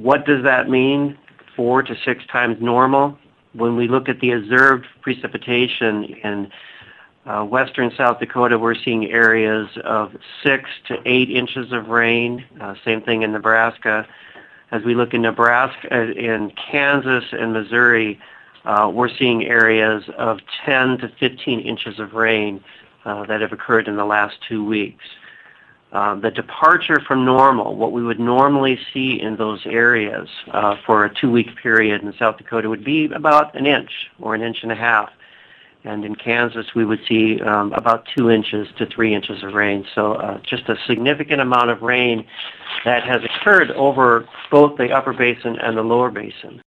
What does that mean? 4 to 6 times normal. When we look at the observed precipitation in western South Dakota, we're seeing areas of 6 to 8 inches of rain. Same thing in Nebraska. As we look in Nebraska, in Kansas and Missouri, we're seeing areas of 10 to 15 inches of rain that have occurred in the last 2 weeks. The departure from normal, what we would normally see in those areas for a 2-week period in South Dakota would be about an inch or an inch and a half. And in Kansas, we would see about 2 inches to 3 inches of rain. So just a significant amount of rain that has occurred over both the upper basin and the lower basin.